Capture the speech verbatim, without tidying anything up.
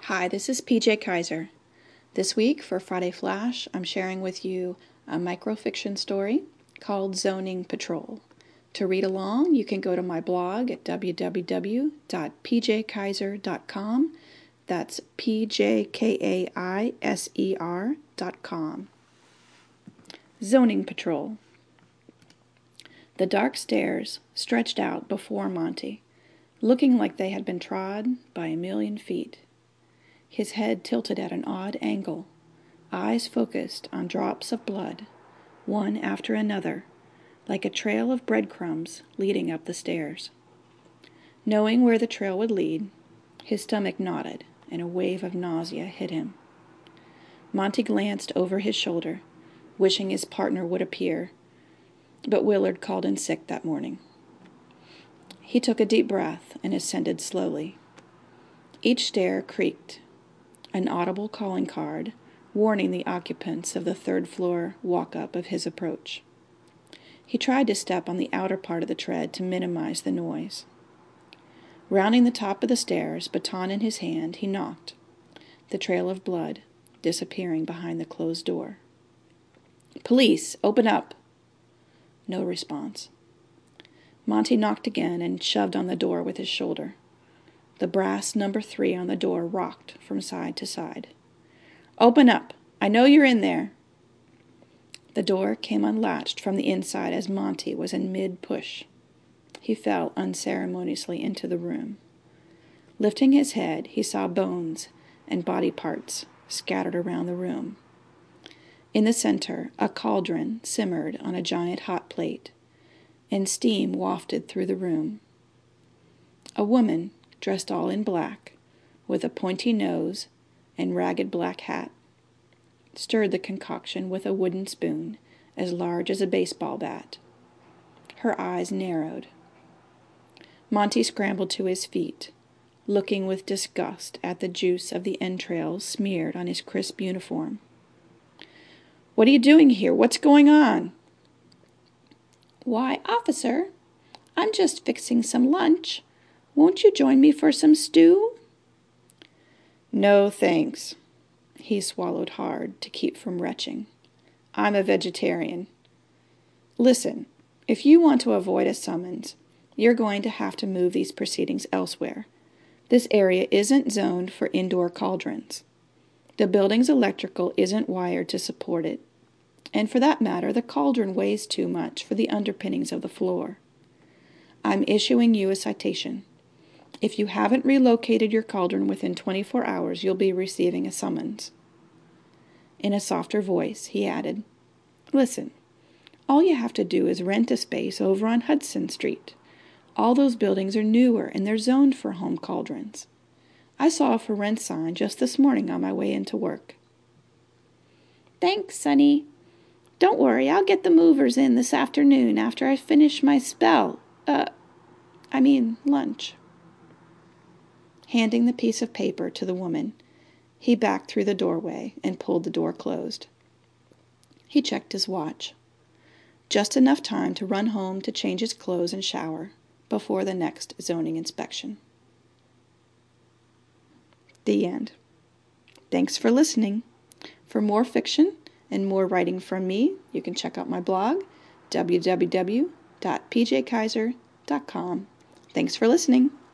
Hi, this is P J Kaiser. This week for Friday Flash, I'm sharing with you a microfiction story called Zoning Patrol. To read along, you can go to my blog at w w w dot p j kaiser dot com. That's P J K A I S E R dot com. Zoning Patrol. The dark stairs stretched out before Monty, looking like they had been trod by a million feet. His head tilted at an odd angle, eyes focused on drops of blood, one after another, like a trail of breadcrumbs leading up the stairs. Knowing where the trail would lead, his stomach knotted and a wave of nausea hit him. Monty glanced over his shoulder, wishing his partner would appear, but Willard called in sick that morning. He took a deep breath and ascended slowly. Each stair creaked, an audible calling card warning the occupants of the third floor walk-up of his approach. He tried to step on the outer part of the tread to minimize the noise. Rounding the top of the stairs, baton in his hand, he knocked, the trail of blood disappearing behind the closed door. "Police, open up!" No response. Monty knocked again and shoved on the door with his shoulder. The brass number three on the door rocked from side to side. "Open up! I know you're in there!" The door came unlatched from the inside as Monty was in mid-push. He fell unceremoniously into the room. Lifting his head, he saw bones and body parts scattered around the room. In the center, a cauldron simmered on a giant hot plate, and steam wafted through the room. A woman, dressed all in black, with a pointy nose and ragged black hat, stirred the concoction with a wooden spoon as large as a baseball bat. Her eyes narrowed. Monty scrambled to his feet, looking with disgust at the juice of the entrails smeared on his crisp uniform. "What are you doing here? What's going on?" "Why, officer, I'm just fixing some lunch. Won't you join me for some stew?" "No, thanks." He swallowed hard to keep from retching. "I'm a vegetarian. Listen, if you want to avoid a summons, you're going to have to move these proceedings elsewhere. This area isn't zoned for indoor cauldrons. The building's electrical isn't wired to support it. And for that matter, the cauldron weighs too much for the underpinnings of the floor. I'm issuing you a citation. If you haven't relocated your cauldron within twenty-four hours, you'll be receiving a summons." In a softer voice, he added, "Listen, all you have to do is rent a space over on Hudson Street. All those buildings are newer and they're zoned for home cauldrons. I saw a for rent sign just this morning on my way into work." "Thanks, Sonny. Don't worry, I'll get the movers in this afternoon after I finish my spell. Uh, I mean lunch." Handing the piece of paper to the woman, he backed through the doorway and pulled the door closed. He checked his watch. Just enough time to run home to change his clothes and shower before the next zoning inspection. The end. Thanks for listening. For more fiction and more writing from me, you can check out my blog, w w w dot p j kaiser dot com. Thanks for listening.